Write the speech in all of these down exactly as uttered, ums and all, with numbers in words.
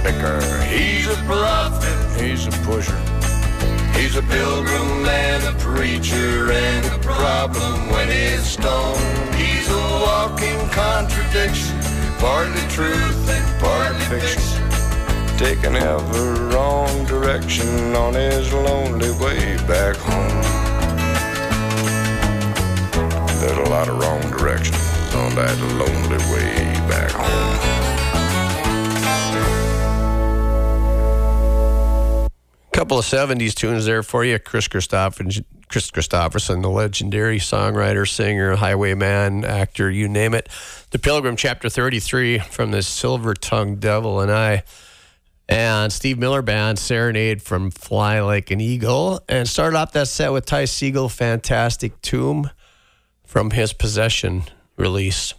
picker. He's a prophet, he's a pusher. He's a pilgrim and a preacher, and a problem when he's stoned. He's a walking contradiction, partly truth and partly fiction, taking ever wrong direction on his lonely way back home. There's a lot of wrong directions on that lonely way back home. Couple of seventies tunes there for you. Chris Christopherson, Chris Christopherson, the legendary songwriter, singer, highwayman, actor, you name it. The Pilgrim, Chapter thirty-three, from the Silver-Tongued Devil and I. And Steve Miller Band, Serenade from Fly Like an Eagle. And started off that set with Ty Segall, Fantastic Tomb, from his Possession release.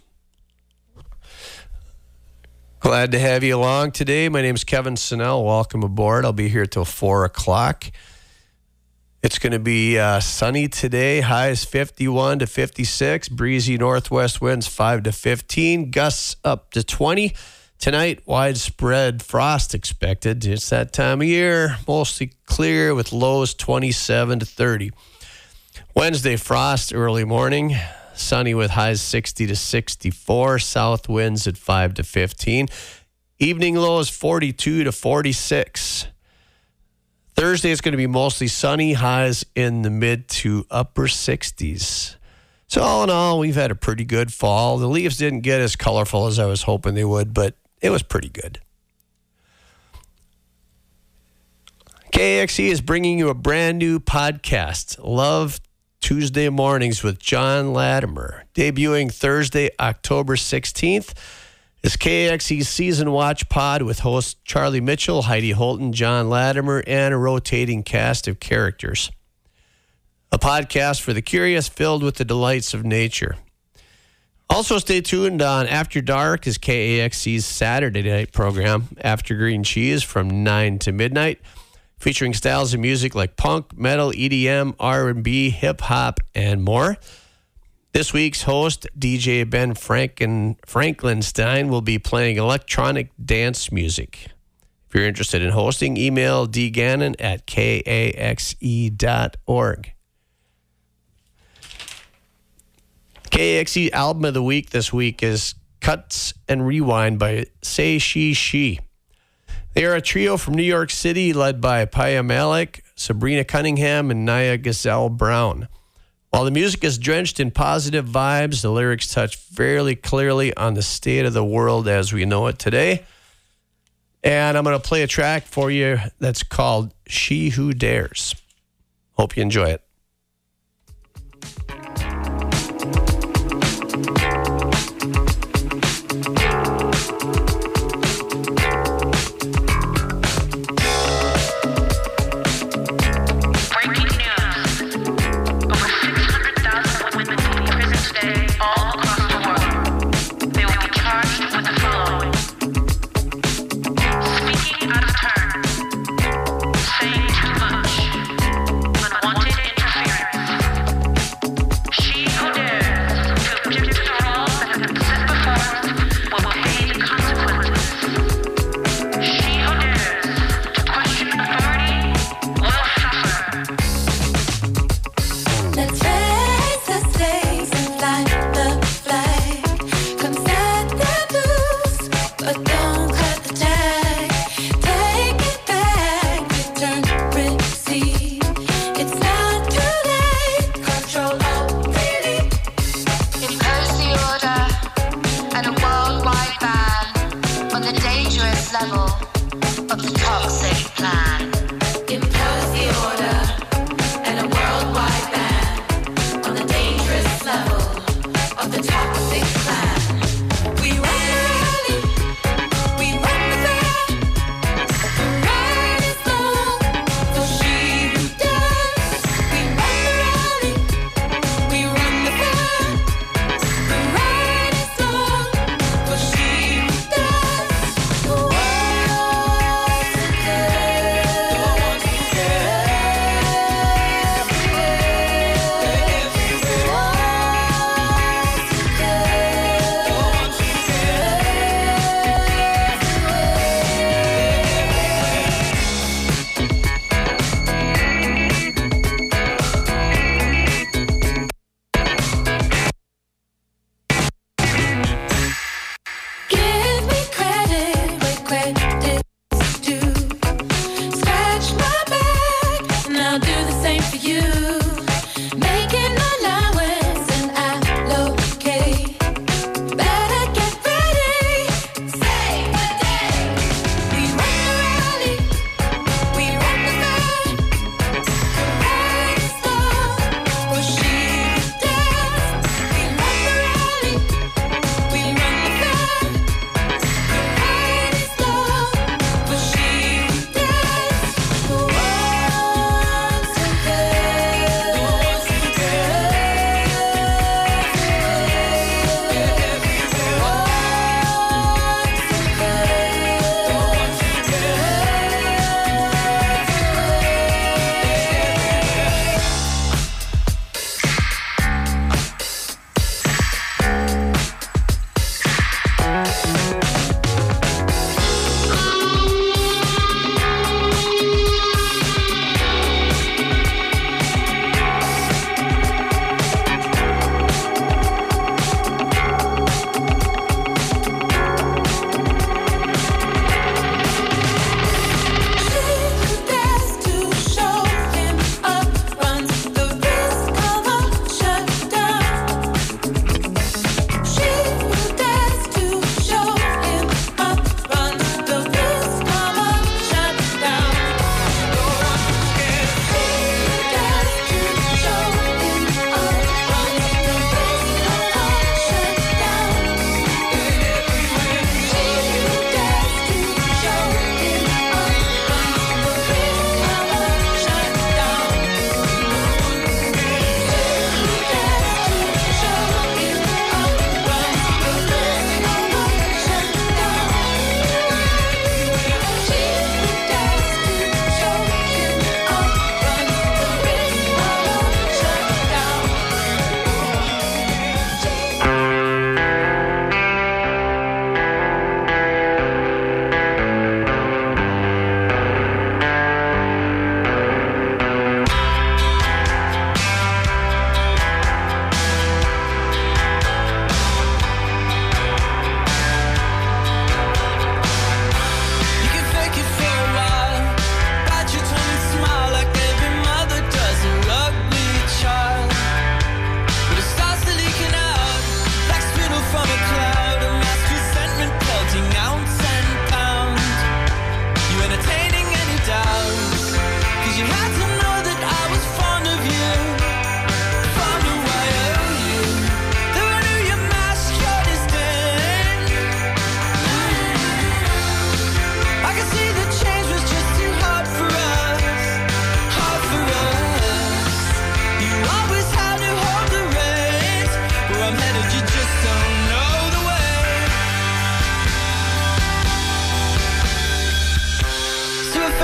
Glad to have you along today. My name is Kevin Sinnell. Welcome aboard. I'll be here till four o'clock. It's going to be uh, sunny today. Highs fifty-one to fifty-six. Breezy northwest winds five to fifteen. Gusts up to twenty. Tonight, widespread frost expected. It's that time of year. Mostly clear with lows twenty-seven to thirty. Wednesday, frost early morning. Sunny with highs sixty to sixty-four. South winds at five to fifteen. Evening lows forty-two to forty-six. Thursday is going to be mostly sunny. Highs in the mid to upper sixties. So all in all, we've had a pretty good fall. The leaves didn't get as colorful as I was hoping they would, but it was pretty good. K A X E is bringing you a brand new podcast, Love Tuesday Mornings with John Latimer, debuting Thursday, October sixteenth. Is K A X E's Season Watch Pod with hosts Charlie Mitchell, Heidi Holton, John Latimer, and a rotating cast of characters. A podcast for the curious, filled with the delights of nature. Also stay tuned on After Dark is K A X E's Saturday night program, After Green Cheese, from nine to midnight. Featuring styles of music like punk, metal, E D M, R and B, hip-hop, and more. This week's host, D J Ben Franken, Franklinstein, will be playing electronic dance music. If you're interested in hosting, email d gannon at k a x e dot org. K A X E album of the week this week is Cuts and Rewind by Say She She. They are a trio from New York City led by Paya Malik, Sabrina Cunningham, and Naya Gazelle Brown. While the music is drenched in positive vibes, the lyrics touch fairly clearly on the state of the world as we know it today. And I'm going to play a track for you that's called She Who Dares. Hope you enjoy it. Oh,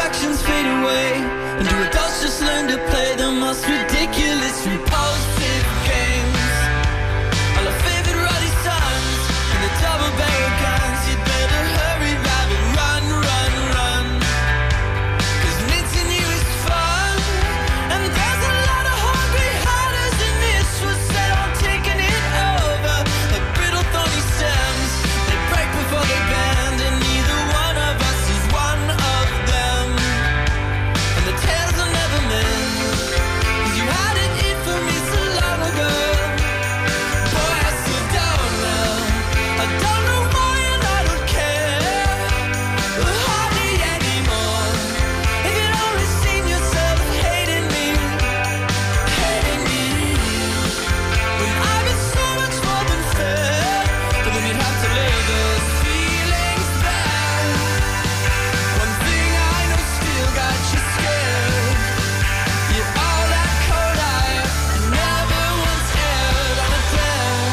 distractions fade away, and do adults just learn to play the most ridiculous, repulsive games? All our favorite ruddy sons and the double barrel guns. You'd better hurry, rabbit, run, run, run, 'cause mincing you is fun. And there's a lot of hungry hiders in this was set on taking it over. Like brittle thorny stems, they break before they bend, and neither one of us is one of them. And the tales will never mend, 'cause you had it in for me so long ago. Boy, I still don't know, I don't know why, and I don't care, hardly anymore. If you'd only seen yourself hating me, hating me, when I've been so much more than fair, but then you'd have to lay those feelings bare. One thing I know still got you scared. You're all that cold I never once aired on a dare.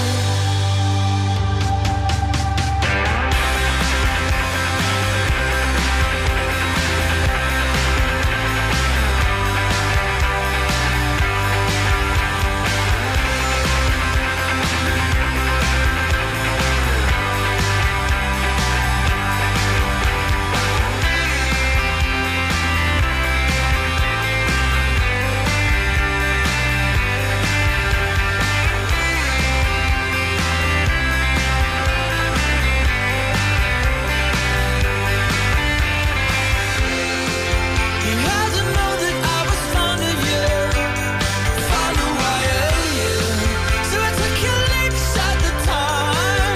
You had to know that I was fond of you, fond of why of you. So I took your licks at the time.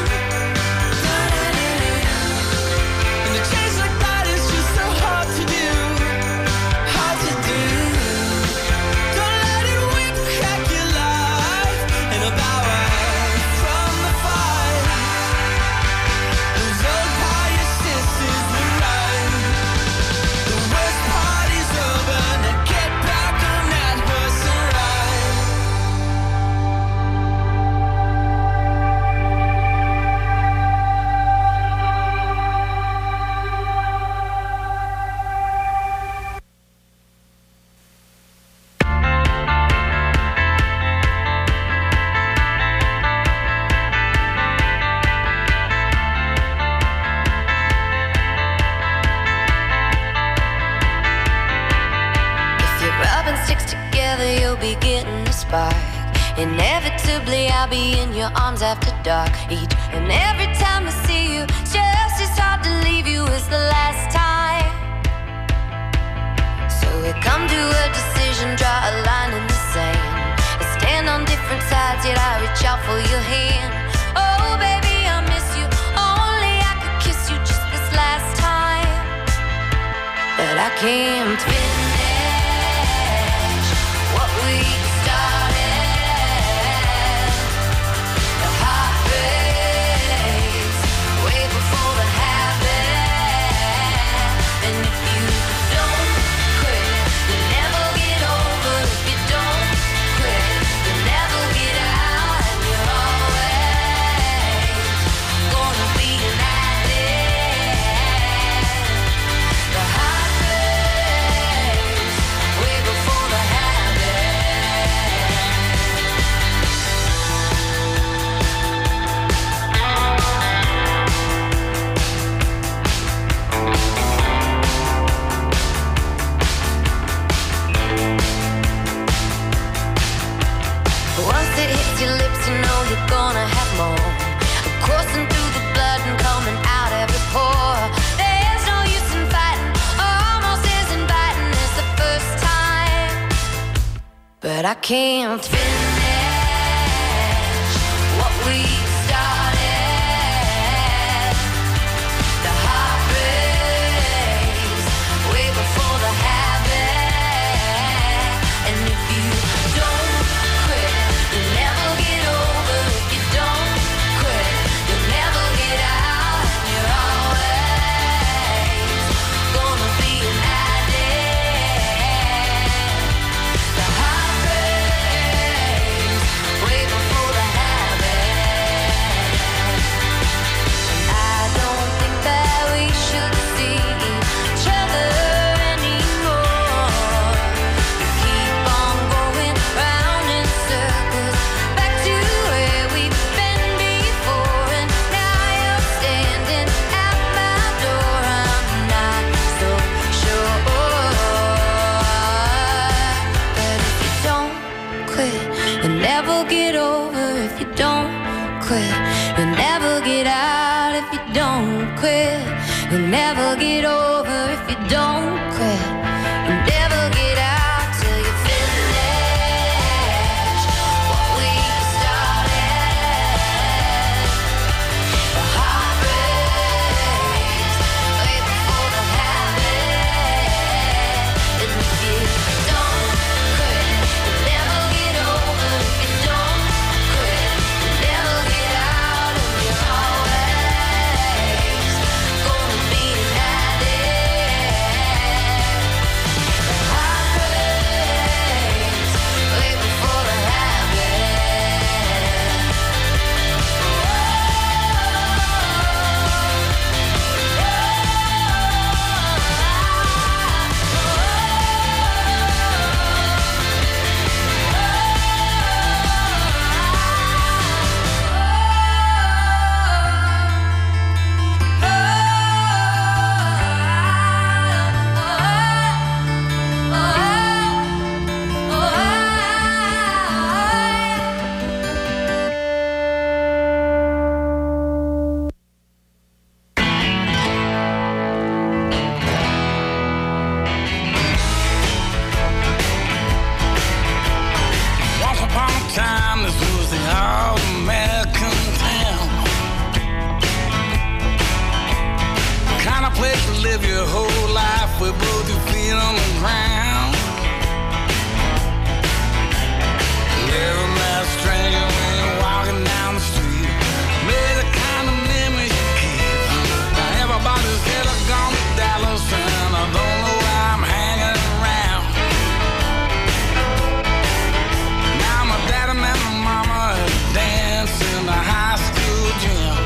And a change like that is just so hard to do, hard to do. Don't let it whip crack your life and a bow out from the fight. Those old pious sisters were right. The worst part is over, now get back on that horse and ride. If you rub and sticks together, you'll be getting a spark. Inevitably, I'll be in your arms after dark. Each and every time I see you, it's just as hard to leave you as the last time. So we come to a decision, draw a line in the sand. I stand on different sides, yet I reach out for your hand. Oh, baby, I miss you. Only I could kiss you just this last time. But I can't finish what we started. The heart breaks way before the habit. And if you don't quit, you'll never get over. If you don't quit, you'll never get out. And you're always gonna be an addict. The heart breaks way before the habit. Once it hits your lips, you know you're gonna have more. Coursing through the blood and coming out every pore. There's no use in fighting, almost as inviting as the first time. But I can't finish what we started. The heart breaks way before the habit. And if you don't quit, you'll never get over. If you don't quit, you'll never get out. And you're always gonna be an addict. The heart breaks way before the habit. quit. You'll never get out if you don't quit. You'll never get over if you don't quit. You'll never get out till you finish what we started. The heart breaks way before the habit. And if you don't quit, you'll never get over if you don't quit. You'll never get out and you're always gonna be an addict. The heart breaks way before the habit. Once upon a time, this was the all-American town. Kind of place to live your whole life with both your feet on the ground. Never met a stranger when you're walking down the street. Made the kind of memories you keep. Now everybody's ever gone to Dallas, and I don't know why I'm hanging around. Now my daddy met my mama at a dance in the high school gym.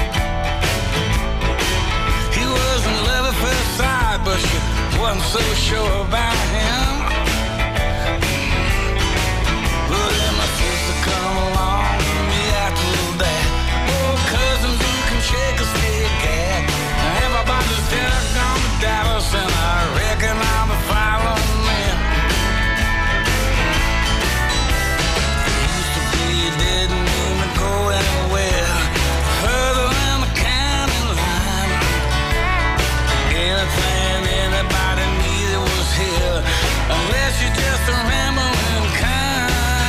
He was in love at first sight, but she wasn't so sure about him. But then my sister come along with me after that. Oh, cousins who can shake a stick at. Now everybody's dead, gone to Dallas, and I reckon I'll be following them. Used to be you didn't even go anywhere further than the county line. Anything anybody needed was here, unless you just remember in kind.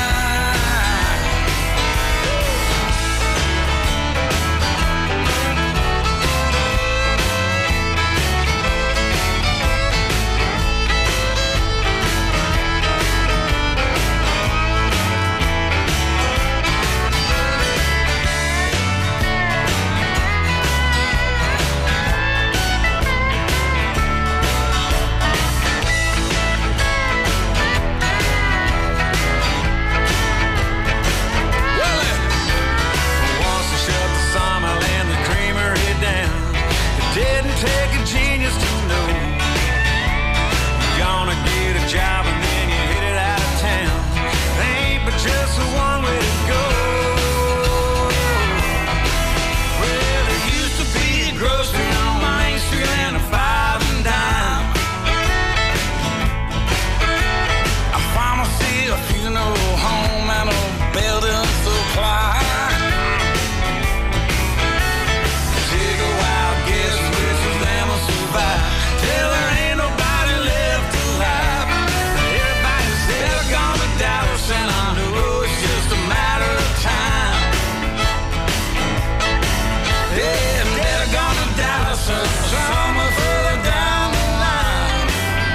Once they shut the sawmill and the creamery down, it didn't take a genius to know you're gonna get a job and then you hit it out of town. There ain't but just the one way to go. Well, there used to be a grocery on Main Street and a five and dime, a pharmacy, a funeral home, and a building supply. Take a wild guess which of them will survive till there ain't nobody left alive. Everybody's ever gone to Dallas, and I know it's just a matter of time. Yeah, they're gone to Dallas, and somewhere further down the line.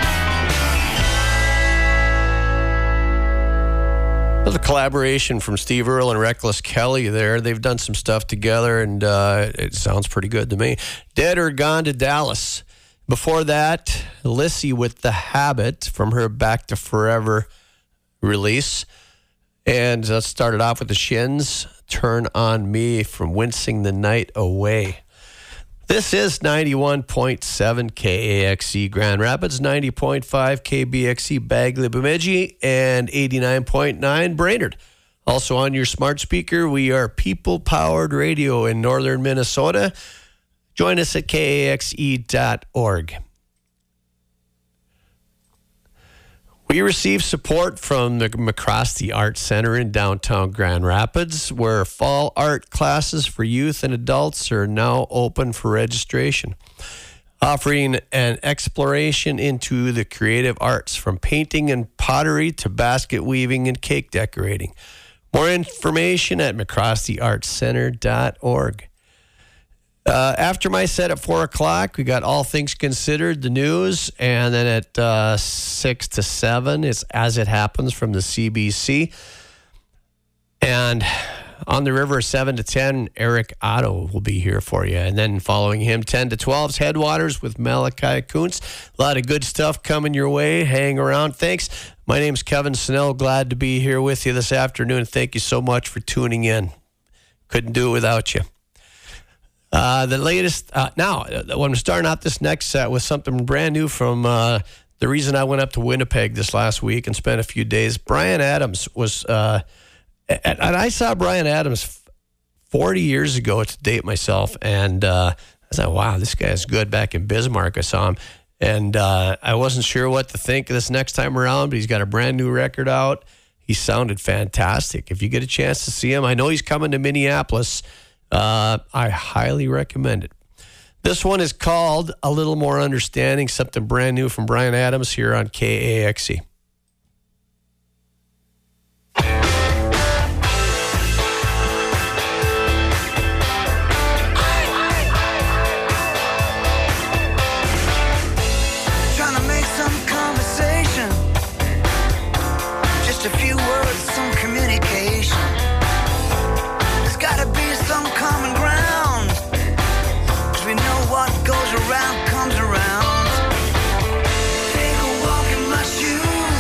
Another collaboration from Steve Earle and Reckless Kelly there. They've done some stuff together, and uh, it sounds pretty good to me. Dead or Gone to Dallas. Before that, Lissy with The Habit from her Back to Forever release. And uh, started off with the Shins, Turn on Me from Wincing the Night Away. This is ninety-one point seven K A X E Grand Rapids, ninety point five K B X E Bagley Bemidji, and eighty-nine point nine Brainerd. Also on your smart speaker, we are People Powered Radio in northern Minnesota. Join us at K A X E dot org. We receive support from the McCrosty Art Center in downtown Grand Rapids, where fall art classes for youth and adults are now open for registration, offering an exploration into the creative arts from painting and pottery to basket weaving and cake decorating. More information at mccrosty arts center dot org. Uh, after my set at four o'clock, we got All Things Considered, the news, and then at uh, six to seven, it's As It Happens from the C B C. And on the river, seven to ten, Eric Otto will be here for you. And then following him, ten to twelve, is Headwaters with Malachi Kuntz. A lot of good stuff coming your way. Hang around. Thanks. My name's Kevin Snell. Glad to be here with you this afternoon. Thank you so much for tuning in. Couldn't do it without you. Uh, the latest, uh, now, I'm starting out this next set with something brand new from uh, the reason I went up to Winnipeg this last week and spent a few days. Bryan Adams was, uh, and I saw Bryan Adams forty years ago to date myself, and uh, I thought, wow, this guy's good. Back in Bismarck, I saw him, and uh, I wasn't sure what to think of this next time around, but he's got a brand new record out. He sounded fantastic. If you get a chance to see him, I know he's coming to Minneapolis. Uh, I highly recommend it. This one is called A Little More Understanding, something brand new from Bryan Adams here on K A X E. Trying to make some conversation, just a few words, some communication. There's gotta be some common ground, 'cause we know what goes around comes around. Take a walk in my shoes,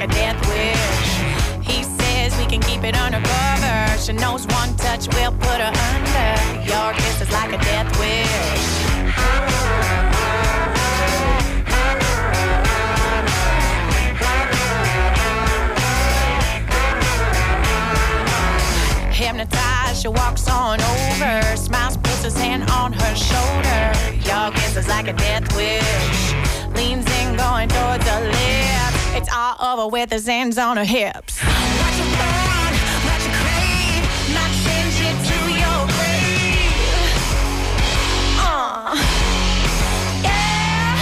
a death wish. He says we can keep it undercover. She knows one touch will put her under. Your kiss is like a death wish. Hypnotized, she walks on over, smiles, puts his hand on her shoulder. Your kiss is like a death wish. Leans in, going towards her lips. It's all over with his hands on her hips. Watch you burn, watch you crave, not change it to your grave. Uh, yeah.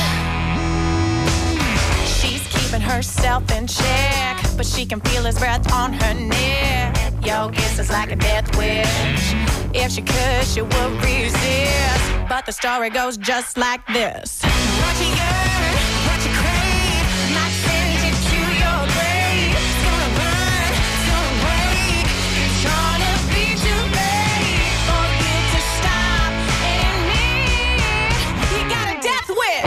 She's keeping herself in check, but she can feel his breath on her neck. Your kiss is like a death wish. If she could, she would resist. But the story goes just like this. What you yearn, what you crave, not send it to your grave. It's gonna burn, it's gonna break. It's gonna be too late for you to stop in me. You got a death wish.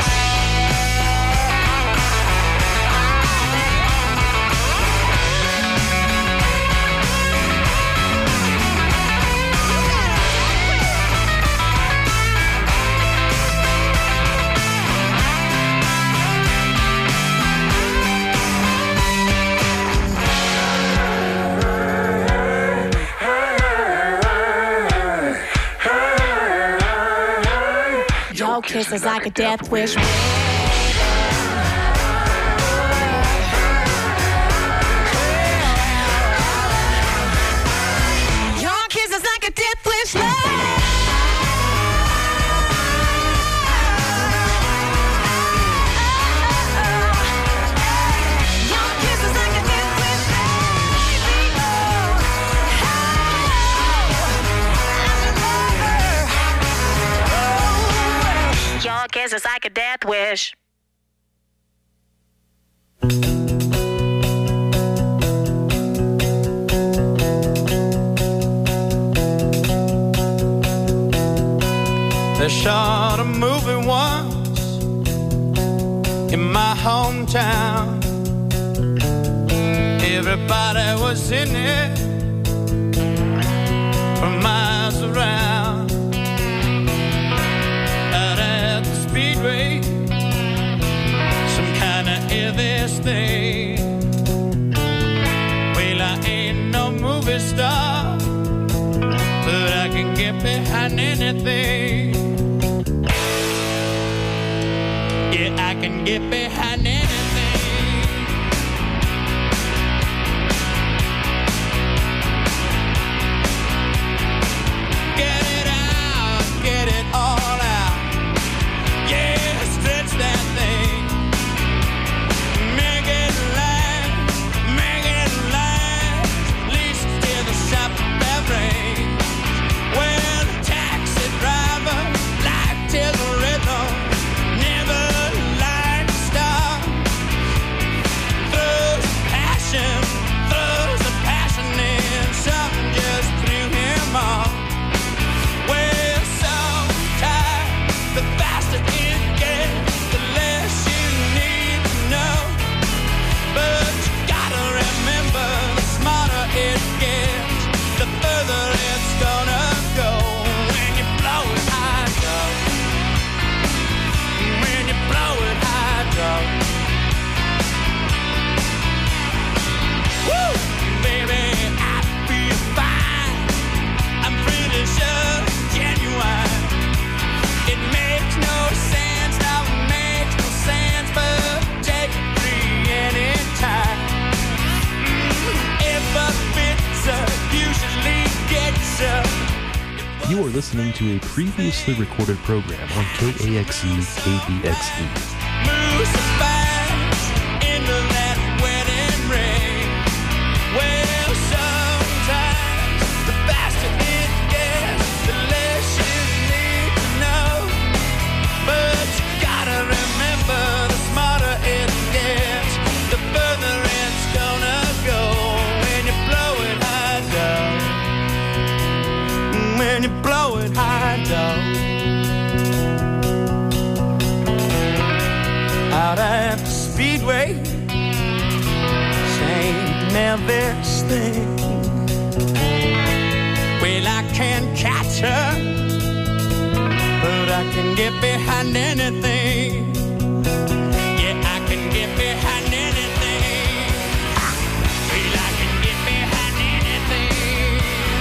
Your kiss is like a death wish. Your kiss is like a death wish. Your kiss is like a death wish. They shot a movie once in my hometown. Everybody was in it for miles around. Out at the speedway, some kind of heaviest thing. Well, I ain't no movie star, but I can get behind anything. Yeah, I can get behind anything. Get it out, get it all out. Yeah, stretch that thing. Make it last, make it last. At least till the shop bell rings. Well, taxi driver, life till the rhythm. Never like to stop. Throws passion, throws the passion in. Something just threw him off. Well, sometimes the faster it gets, the less you need to know. But you gotta remember, the smarter it gets, the further it's gonna go. When you blow it high, dog. When you blow it high, dog. Woo! Baby, I feel fine. I'm pretty sure it's genuine. It makes no sense, now it makes no sense, but take it free anytime. Mm, if a pizza usually gets up. You are listening to a previously recorded program on K A X E K B X E. Move so fast into that wedding ring. Well, sometimes the faster it gets, the less you need to know. But you gotta remember, the smarter it gets, the further it's gonna go. When you blow it high down, when you blow it high down. nervous thing. Well, I can't catch her, but I can get behind anything. Yeah, I can get behind anything. Well, I can get behind anything.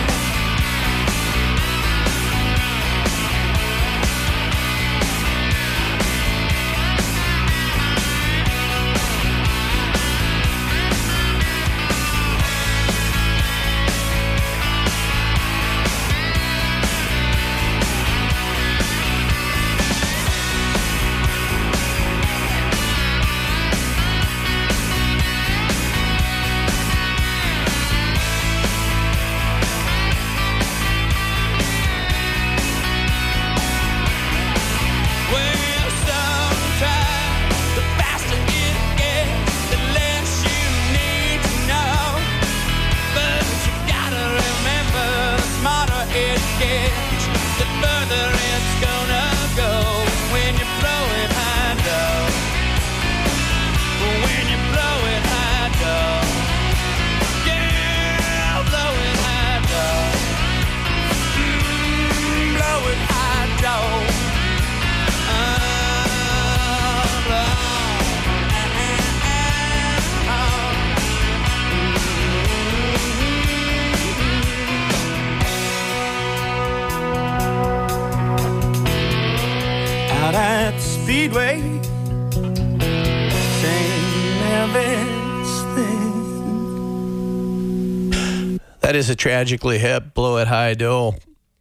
Speedway, same nervous thing. That is a Tragically Hip, Blow It High Do.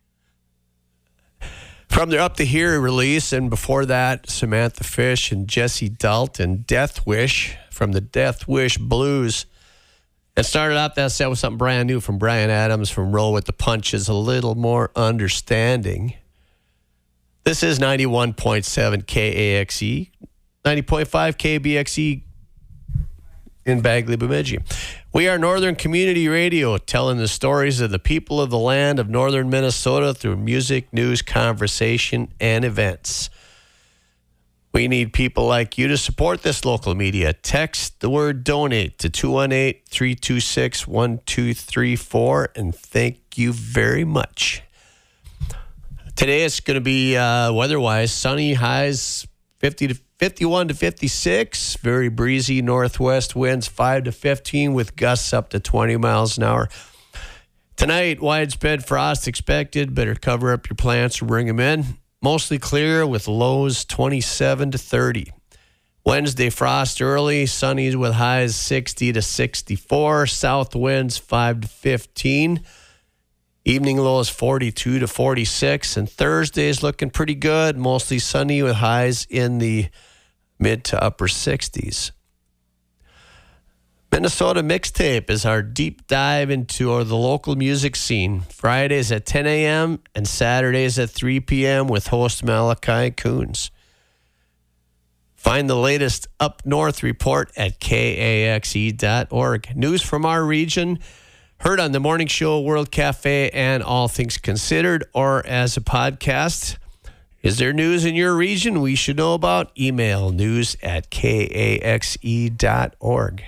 From their Up to Here release, and before that, Samantha Fish and Jesse Dalton, Death Wish from the Death Wish Blues. And started out that set with something brand new from Bryan Adams from Roll With the Punches, A Little More Understanding. This is ninety-one point seven K A X E, ninety point five K B X E in Bagley, Bemidji. We are Northern Community Radio, telling the stories of the people of the land of northern Minnesota through music, news, conversation, and events. We need people like you to support this local media. Text the word donate to two one eight, three two six, one two three four, and thank you very much. Today it's going to be uh, weather-wise sunny, highs fifty to fifty-one to fifty-six, very breezy northwest winds five to fifteen with gusts up to twenty miles an hour. Tonight, widespread frost expected. Better cover up your plants or bring them in. Mostly clear with lows twenty-seven to thirty. Wednesday, frost early, sunny with highs sixty to sixty-four. South winds five to fifteen. Evening lows forty-two to forty-six, and Thursday is looking pretty good, mostly sunny with highs in the mid to upper sixties. Minnesota Mixtape is our deep dive into the local music scene. Fridays at ten a.m. and Saturdays at three p.m. with host Malachi Coons. Find the latest Up North report at K A X E dot org. News from our region, heard on the Morning Show, World Cafe, and All Things Considered, or as a podcast. Is there news in your region we should know about? Email news at K A X E dot org.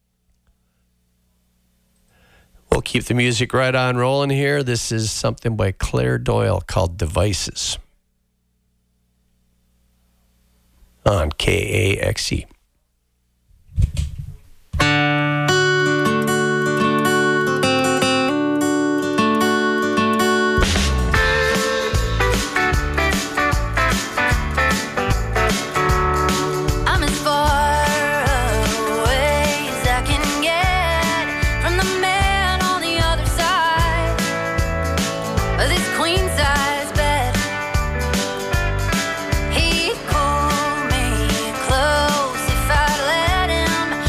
We'll keep the music right on rolling here. This is something by Claire Doyle called Devices on K A X E. He'd pull me close if I'd let him.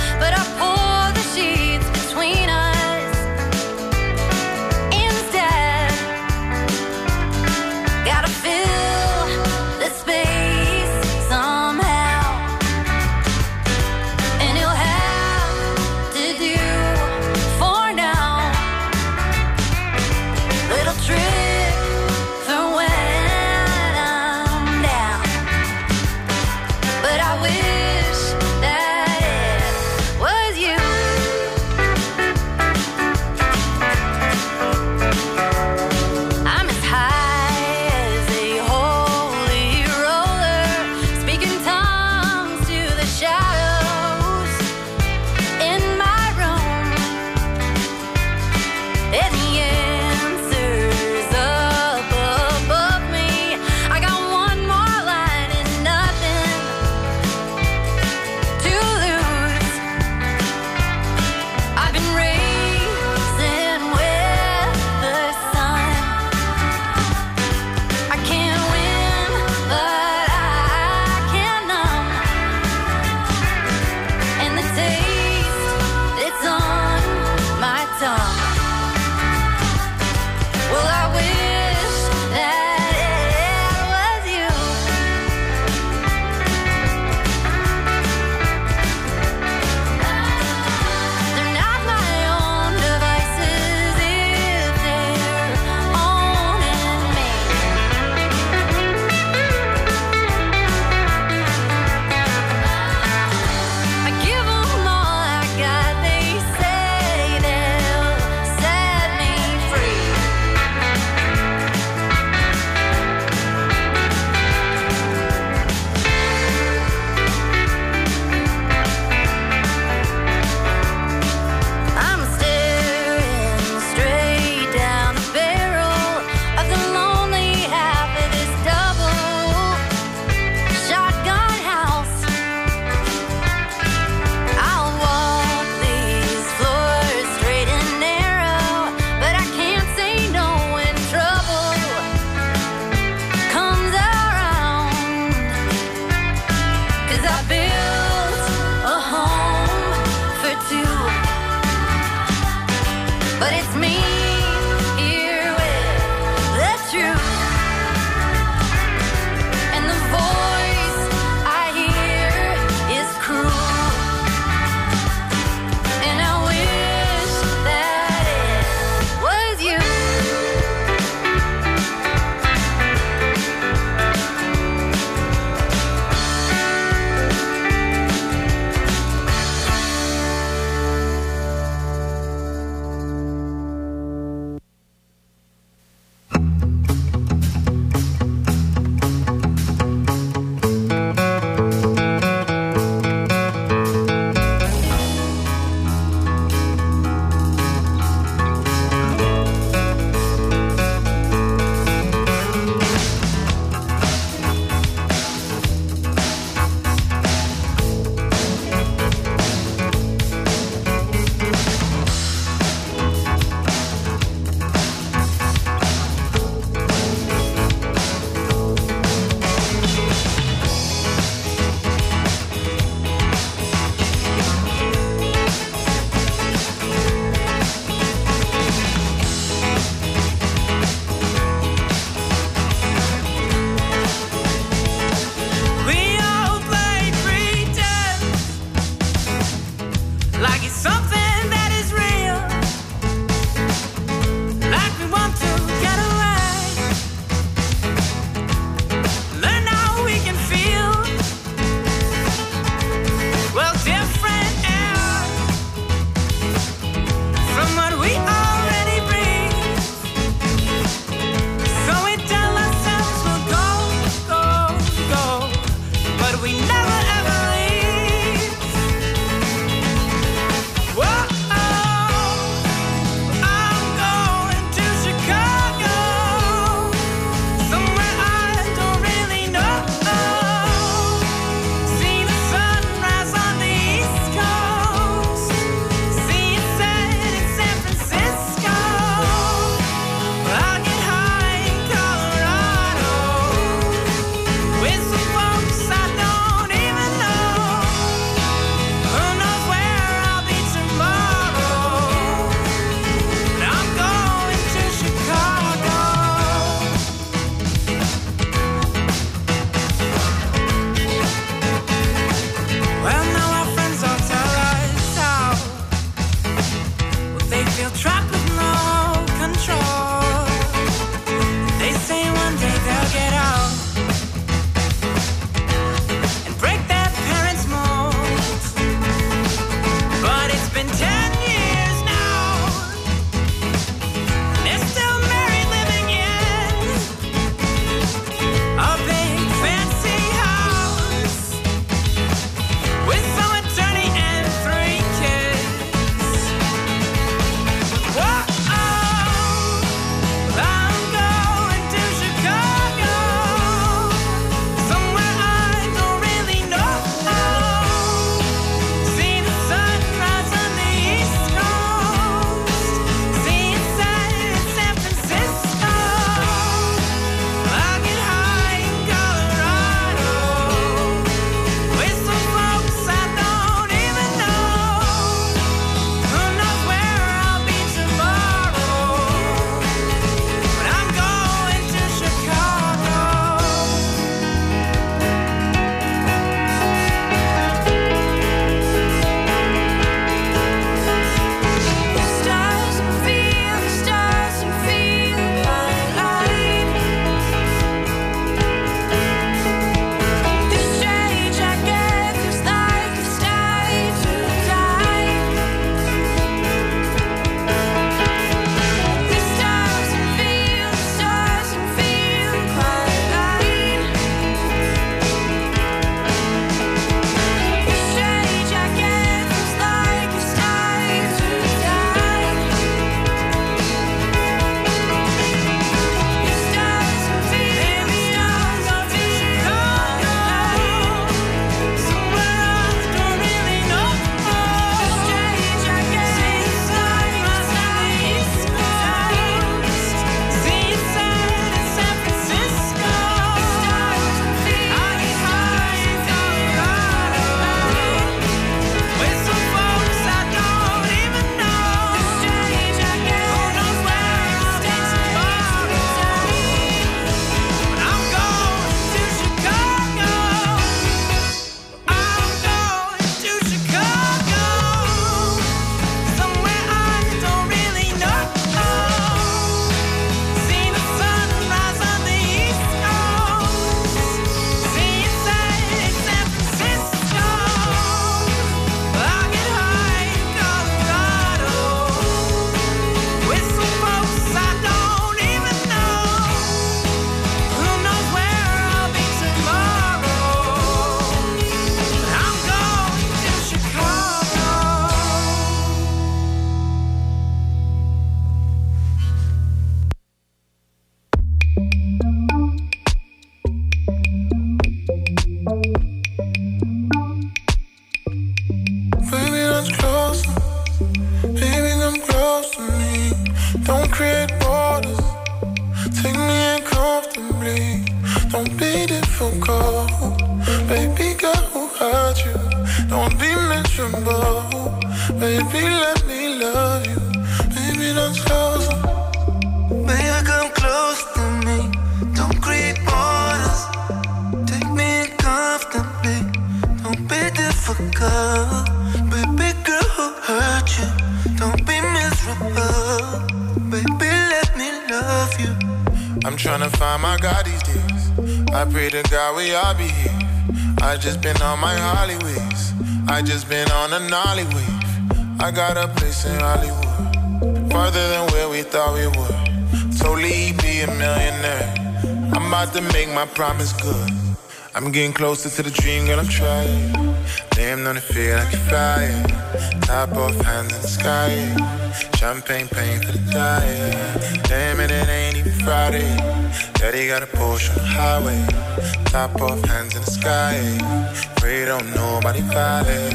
difficult. Baby girl, who hurt you? Don't be miserable. Baby, let me love you. Baby, don't close. Baby, come close to me. Don't creep borders. Take me in comfortably. Don't be difficult. Baby girl, who hurt you? Don't be miserable. Baby, let me love you. I'm tryna find my God these days. I pray to God we all be here. I just been on my Hollyways. I just been on a gnarly wave. I got a place in Hollywood, farther than where we thought we would. Totally be a millionaire. I'm about to make my promise good. I'm getting closer to the dream, girl, I'm trying. Damn, don't it feel like you're flying. Top off, hands in the sky. Champagne pain for the diet. Damn it, it ain't even Friday. Daddy got a Porsche on the highway. Top off, hands in the sky. Pray don't nobody violate.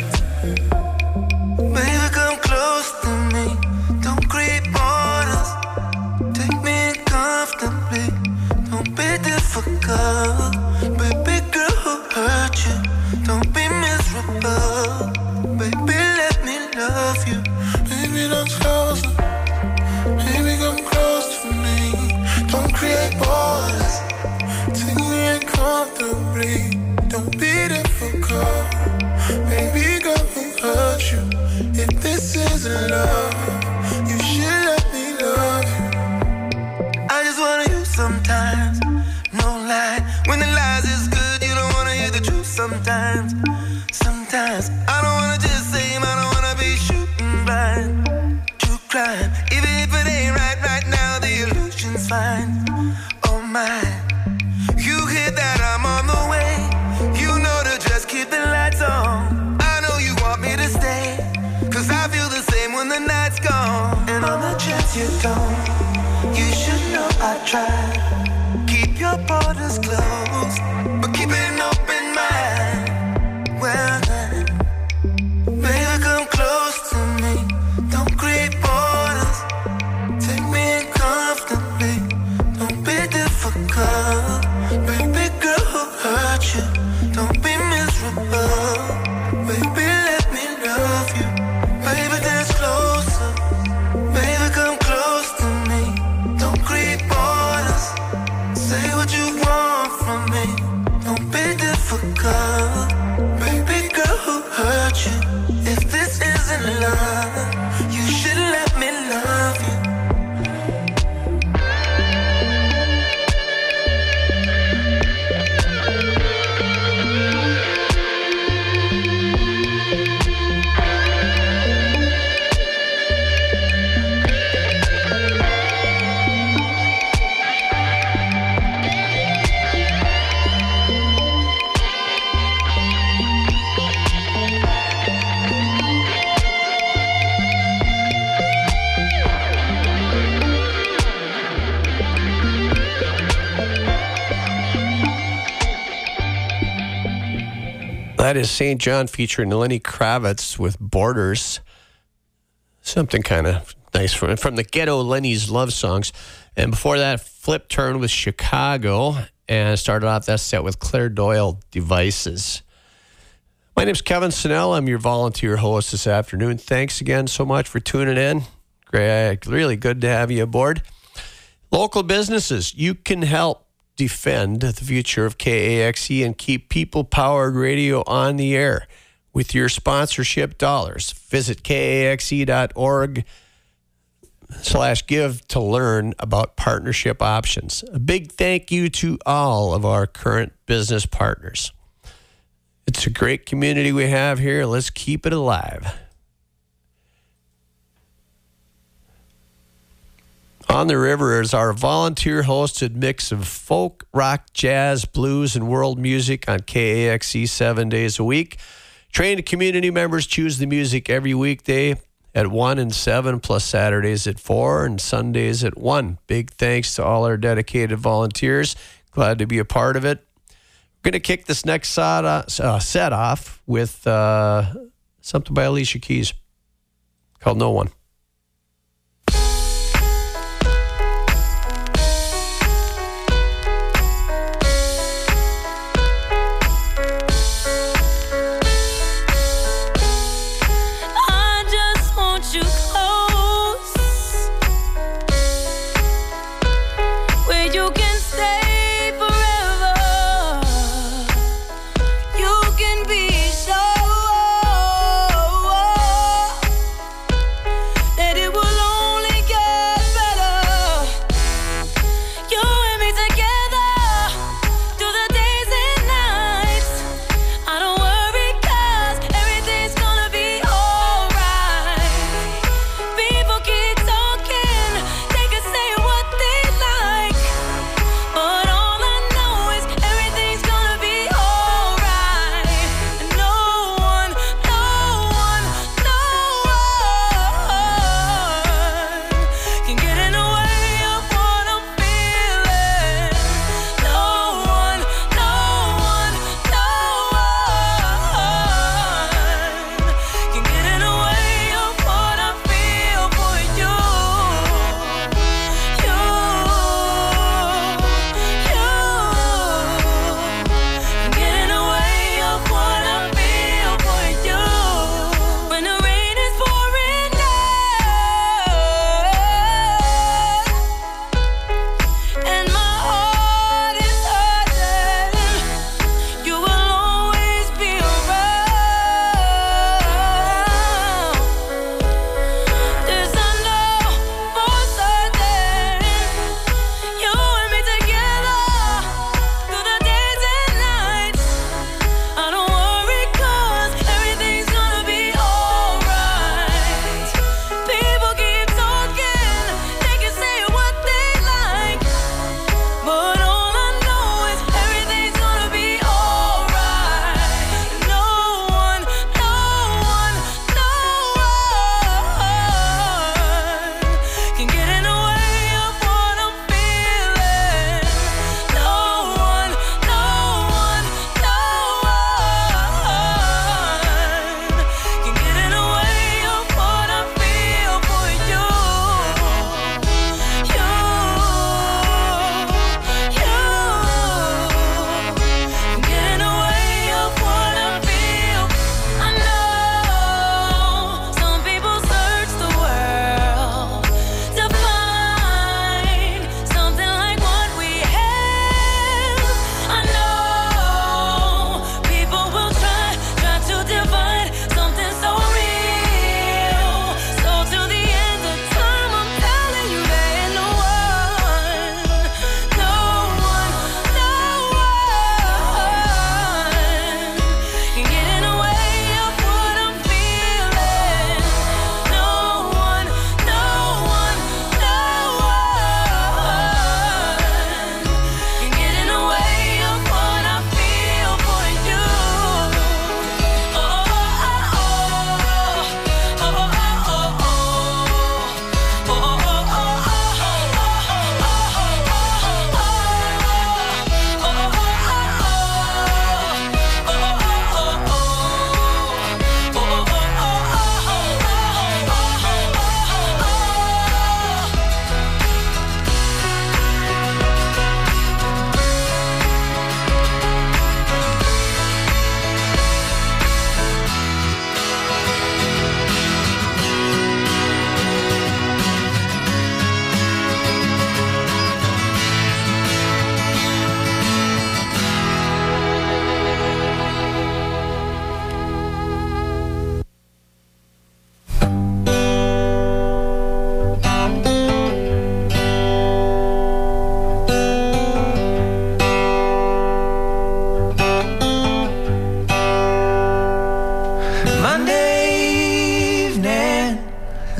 Baby, come close to me. Don't creep borders. Take me in comfortably. Don't be difficult. Baby girl, who hurt you? Don't be miserable. Baby, let me love you. Baby, don't close. Baby, come close to me. Don't create borders. Take me in comfortably. Don't be difficult. Baby girl, who hurt you? If this isn't love, you should let me love you. I just wanna you sometimes. No lie, when the lies is good, you don't wanna hear the truth sometimes. Sometimes, I don't wanna just say I don't wanna be shooting blind. True crime, even if it ain't right right now, the illusion's fine. Oh my, you hear that I'm on the way. You know to just keep the lights on. I know you want me to stay, cause I feel the same when the night's gone. And on the chance you don't, you should know I tried. Keep your borders closed, but keep an open mind. Well then, baby, come close to me. Don't create borders. Take me in comfortably. Don't be difficult. Baby girl, who hurt you? Don't be miserable. Baby, let me love you. Baby, dance closer. Baby, come close to me. Don't create borders. Say what you want from me. Don't be difficult. Baby girl, who hurt you? If this isn't love, you should let me love you. That is Saint John featuring Lenny Kravitz with Borders. Something kind of nice from, from the Ghetto Lenny's love songs. And before that, Flip Turn with Chicago. And started off that set with Claire Doyle, Devices. My name's Kevin Snell. I'm your volunteer host this afternoon. Thanks again so much for tuning in. Great, really good to have you aboard. Local businesses, you can help defend the future of K A X E and keep people-powered radio on the air with your sponsorship dollars. Visit K A X E dot org slash give to learn about partnership options. A big thank you to all of our current business partners. It's a great community we have here. Let's keep it alive. On the River is our volunteer-hosted mix of folk, rock, jazz, blues, and world music on K A X E seven days a week. Trained community members choose the music every weekday at one and seven, plus Saturdays at four and Sundays at one. Big thanks to all our dedicated volunteers. Glad to be a part of it. We're going to kick this next set, uh, set off with uh, something by Alicia Keys called No One.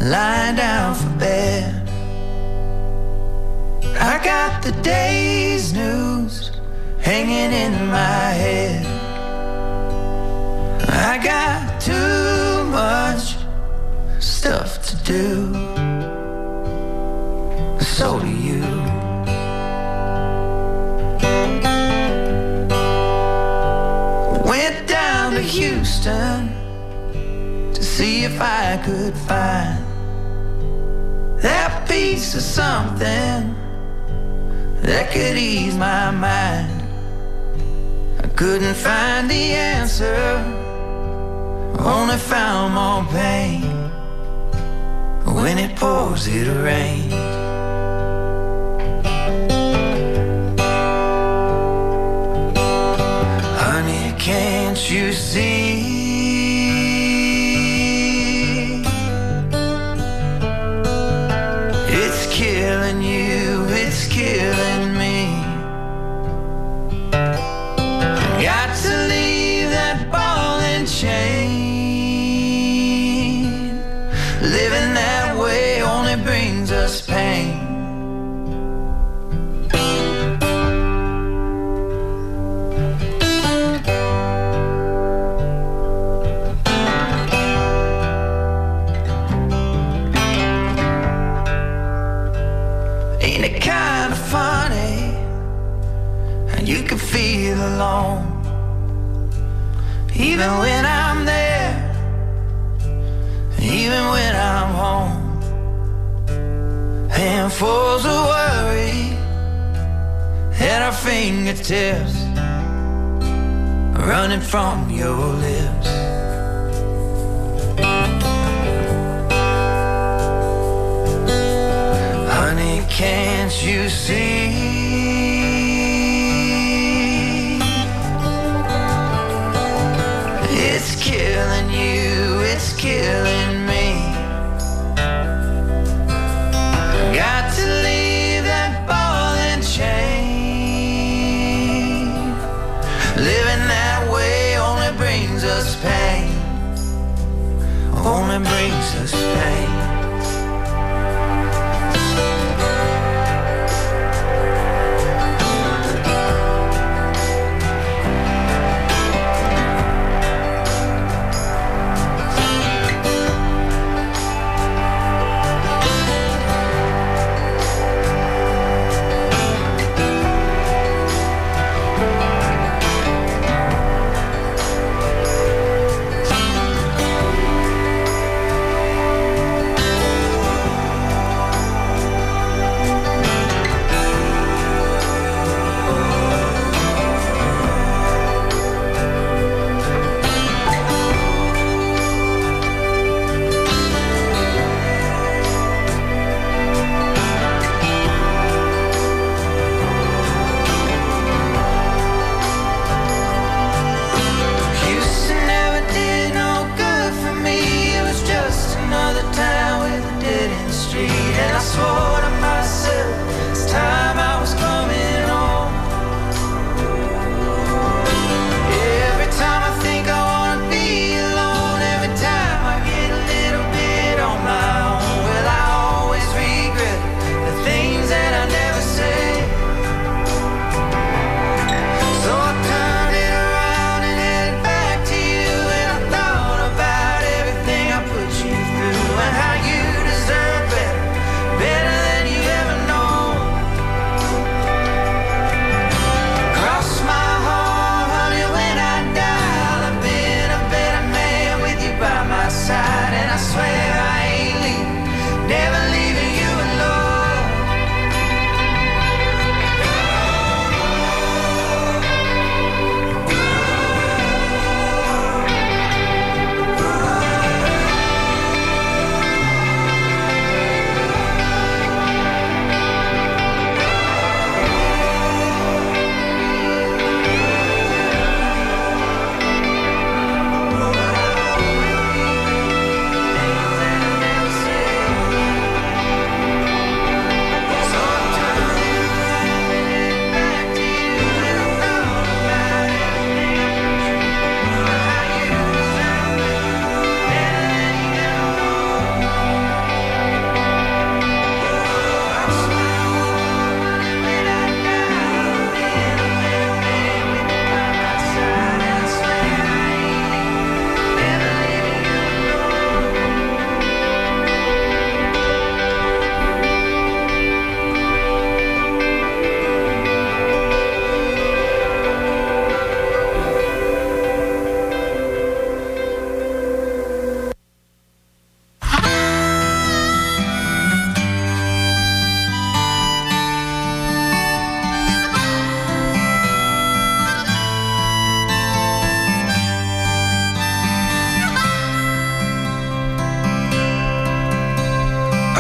lying down for bed. I got the day's news hanging in my head. I got too much stuff to do. So do you. Went down to Houston to see if I could find that piece of something that could ease my mind. I couldn't find the answer, only found more pain. When it pours, it rains. Honey, can't you see? It's killing you, it's killing me. Got to leave that ball and chain. Living that way only brings us pain. Ain't it kind of funny how you can feel alone, even when I'm there, even when I'm home. Handfuls of worry at our fingertips, running from your lips. Honey, can't you see? It's killing you, it's killing me. Got to leave that ball and chain. Living that way only brings us pain, only brings us pain.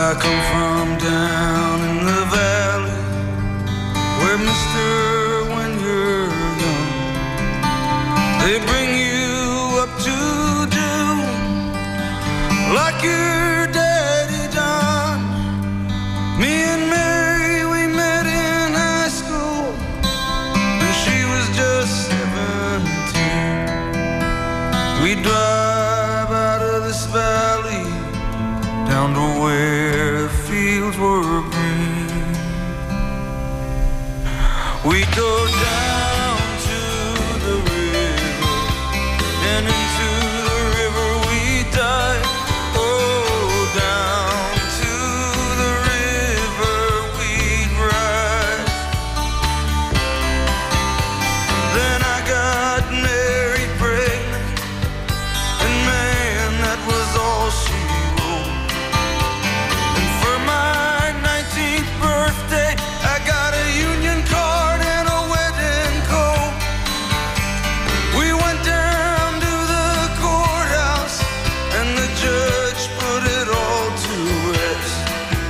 I come from down in the valley, where mister, when you're young, they bring you up to do like your daddy done. Me and Mary, we met in high school, and she was just seventeen. We drive out of this valley down to where the fields were green. We go down